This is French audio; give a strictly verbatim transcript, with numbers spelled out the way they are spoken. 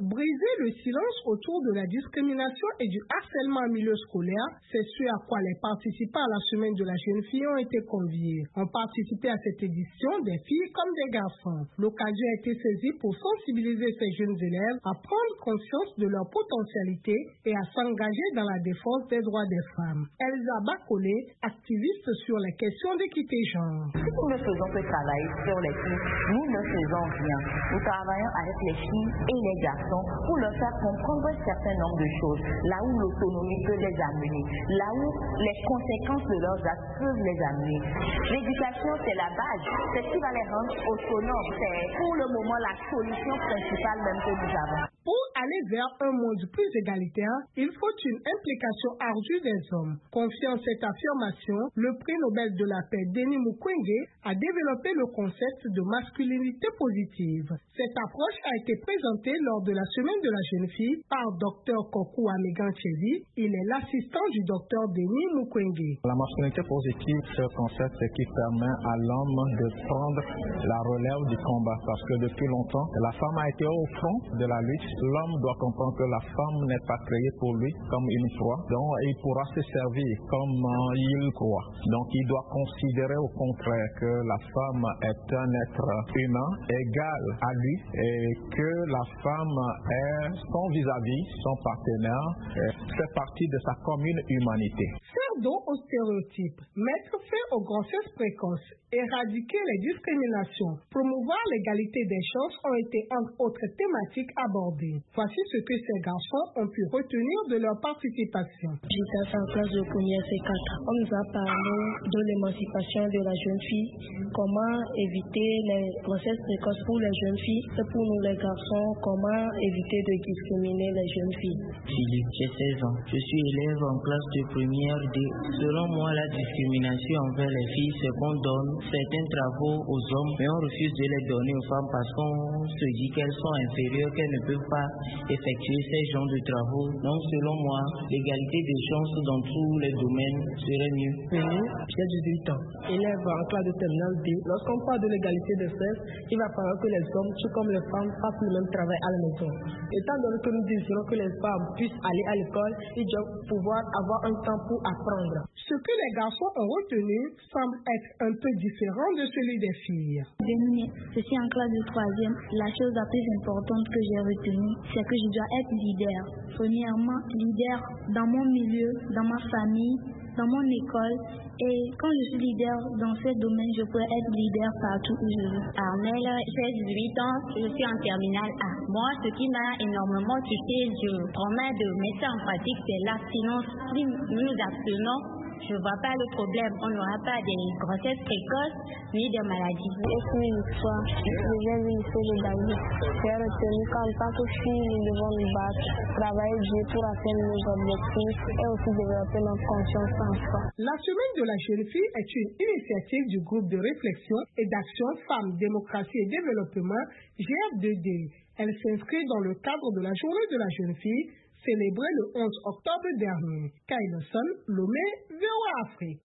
briser le silence autour de la discrimination et du harcèlement en milieu scolaire, c'est ce à quoi les participants à la semaine de la jeune fille ont été conviés. Ont participé à cette édition des filles comme des garçons. L'occasion a été saisie pour sensibiliser ces jeunes élèves à prendre conscience de leur potentialité et à s'engager dans la défense des droits des femmes. Elsa Bakolé, activiste sur les questions d'équité genre. Si nous ne faisons que travailler sur les filles, nous ne faisons rien. Nous travaillons avec les filles et les garçons pour leur faire comprendre un certain nombre de choses, là où l'autonomie peut les amener, là où les conséquences de leurs actes peuvent les amener. L'éducation, c'est la base, c'est ce qui va les rendre autonomes. C'est pour le moment la solution principale même que nous avons. Pour aller vers un monde plus égalitaire, il faut une implication ardue des hommes. Confiant cette affirmation, le prix Nobel de la paix Denis Mukwege a développé le concept de masculinité positive. Cette approche a été présentée lors de la semaine de la jeune fille par Dr Kokou Amegancheli. Il est l'assistant du Dr Denis Mukwege. La masculinité positive, c'est un concept qui permet à l'homme de prendre la relève du combat parce que depuis longtemps, la femme a été au front de la lutte. L'homme doit comprendre que la femme n'est pas créée pour lui comme une proie, donc il pourra se servir comme il croit. Donc il doit considérer au contraire que la femme est un être humain égal à lui et que la femme est son vis-à-vis, son partenaire, fait partie de sa commune humanité. Faire dos aux stéréotypes, mettre fin aux grossesses précoces, éradiquer les discriminations, promouvoir l'égalité des chances ont été entre autres thématiques abordées. Voici ce que ces garçons ont pu retenir de leur participation. J'étais en classe de première C quatre. On nous a parlé de l'émancipation de la jeune fille, comment éviter les grossesses précoces pour les jeunes filles et pour nous les garçons, comment éviter de discriminer les jeunes filles. Philippe, j'ai seize ans. Je suis élève en classe de première D. Selon moi, la discrimination envers les filles, c'est qu'on donne certains travaux aux hommes, mais on refuse de les donner aux femmes parce qu'on se dit qu'elles sont inférieures, qu'elles ne peuvent pas effectuer ces genres de travaux. Donc, selon moi, l'égalité des chances dans tous les domaines serait mieux. J'ai dix-huit ans, élève en classe de terminale D. Lorsqu'on parle de l'égalité des sexes, il va falloir que les hommes, tout comme les femmes, fassent le même travail à la maison. Étant donné que nous désirons que les femmes puissent aller à l'école, ils doivent pouvoir avoir un temps pour apprendre. Ce que les garçons ont retenu semble être un peu différent de celui des filles. Je suis en classe de troisième. La chose la plus importante que j'ai retenue, c'est que je dois être leader. Premièrement, leader dans mon milieu, dans ma famille, dans mon école. Et quand je suis leader dans ce domaine, je peux être leader partout où je veux. Armelle, j'ai dix-huit ans, je suis en terminale A. Moi, ce qui m'a énormément touché du trauma de mettre ça en pratique, c'est l'abstinence. Si nous nous abstenons, je ne vois pas le problème. On n'aura pas des grossesses précoces ni des maladies. Je suis une fois, je viens du lycée de David. J'ai retenu qu'en tant que fille, nous devons nous battre, travailler dur pour atteindre nos objectifs et aussi développer notre confiance en soi. La semaine de la jeune fille est une initiative du groupe de réflexion et d'action Femmes, Démocratie et Développement G F deux D. Elle s'inscrit dans le cadre de la journée de la jeune fille célébrée le onze octobre dernier. Kyle Son, Lomé, V O A Afrique.